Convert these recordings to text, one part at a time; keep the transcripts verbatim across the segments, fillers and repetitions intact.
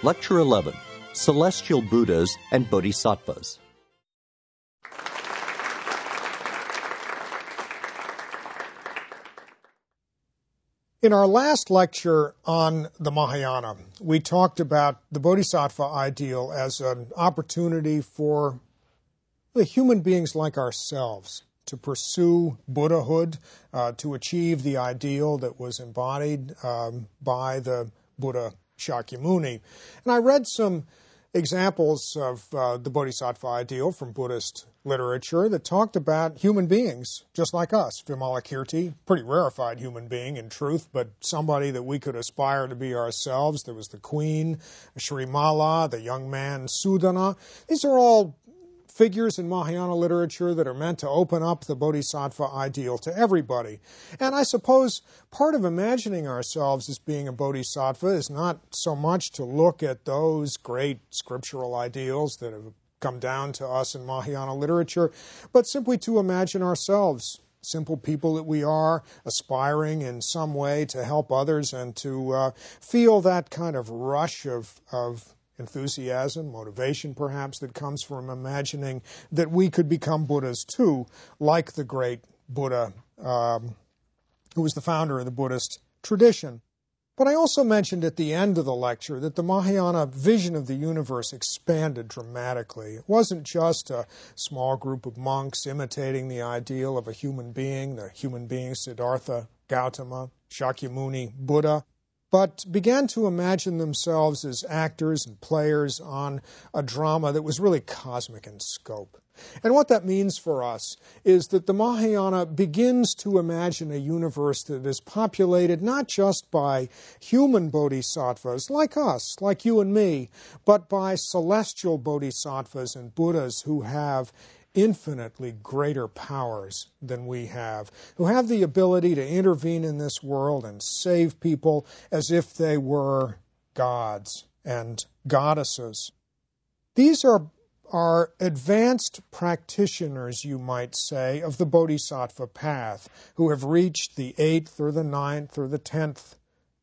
Lecture eleven, Celestial Buddhas and Bodhisattvas. In our last lecture on the Mahayana, we talked about the Bodhisattva ideal as an opportunity for the human beings like ourselves to pursue Buddhahood, uh, to achieve the ideal that was embodied um, by the Buddha Shakyamuni. And I read some examples of uh, the Bodhisattva ideal from Buddhist literature that talked about human beings just like us. Vimalakirti, pretty rarefied human being in truth, but somebody that we could aspire to be ourselves. There was the queen, Srimala, the young man, Sudana. These are all figures in Mahayana literature that are meant to open up the Bodhisattva ideal to everybody. And I suppose part of imagining ourselves as being a Bodhisattva is not so much to look at those great scriptural ideals that have come down to us in Mahayana literature, but simply to imagine ourselves, simple people that we are, aspiring in some way to help others and to uh, feel that kind of rush of, of enthusiasm, motivation perhaps, that comes from imagining that we could become Buddhas too, like the great Buddha um, who was the founder of the Buddhist tradition. But I also mentioned at the end of the lecture that the Mahayana vision of the universe expanded dramatically. It wasn't just a small group of monks imitating the ideal of a human being, the human being Siddhartha Gautama, Shakyamuni, Buddha, but began to imagine themselves as actors and players on a drama that was really cosmic in scope. And what that means for us is that the Mahayana begins to imagine a universe that is populated not just by human bodhisattvas like us, like you and me, but by celestial bodhisattvas and Buddhas who have infinitely greater powers than we have, who have the ability to intervene in this world and save people as if they were gods and goddesses. These are, are advanced practitioners, you might say, of the Bodhisattva path, who have reached the eighth or the ninth or the tenth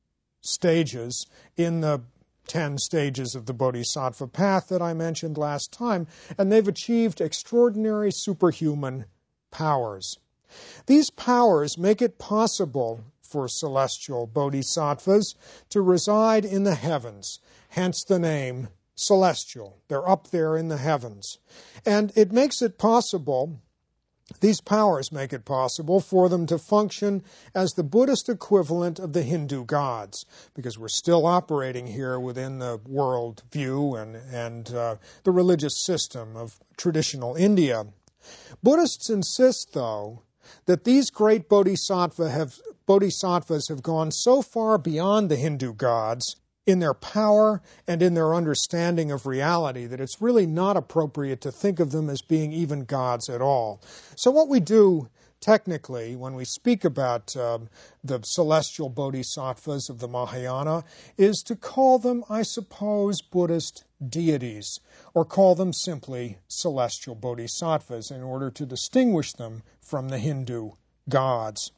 stages in the ten stages of the Bodhisattva path that I mentioned last time, and they've achieved extraordinary superhuman powers. These powers make it possible for celestial bodhisattvas to reside in the heavens, hence the name celestial. They're up there in the heavens. And it makes it possible, these powers make it possible for them to function as the Buddhist equivalent of the Hindu gods, because we're still operating here within the world view and, and uh, the religious system of traditional India. Buddhists insist, though, that these great bodhisattva have, bodhisattvas have gone so far beyond the Hindu gods in their power and in their understanding of reality that it's really not appropriate to think of them as being even gods at all. So what we do technically when we speak about uh, the celestial bodhisattvas of the Mahayana is to call them, I suppose, Buddhist deities, or call them simply celestial bodhisattvas in order to distinguish them from the Hindu gods.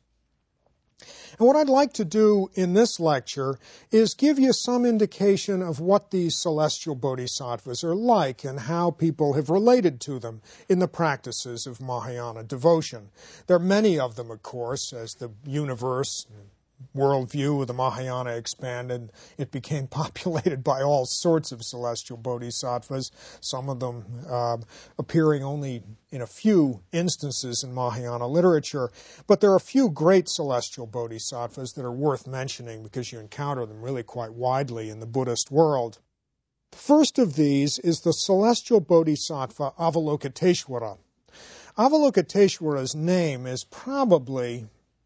And what I'd like to do in this lecture is give you some indication of what these celestial bodhisattvas are like and how people have related to them in the practices of Mahayana devotion. There are many of them, of course, as the universe, worldview of the Mahayana expanded. It became populated by all sorts of celestial bodhisattvas, some of them uh, appearing only in a few instances in Mahayana literature. But there are a few great celestial bodhisattvas that are worth mentioning because you encounter them really quite widely in the Buddhist world. The first of these is the celestial bodhisattva Avalokiteshvara. Avalokiteshvara's name is probably,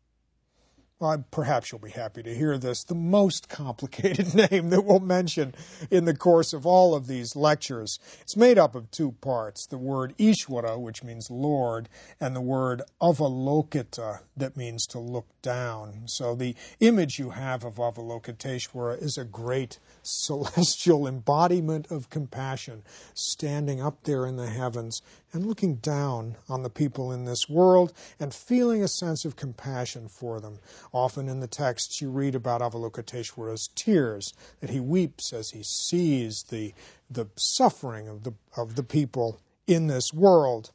well, perhaps you'll be happy to hear this, the most complicated name that we'll mention in the course of all of these lectures. It's made up of two parts, the word Ishvara, which means Lord, and the word Avalokita, that means to look down. So the image you have of Avalokiteshvara is a great celestial embodiment of compassion, standing up there in the heavens and looking down on the people in this world and feeling a sense of compassion for them. Often in the texts you read about Avalokiteshvara's tears, that he weeps as he sees the, the suffering of the, of the people in this world.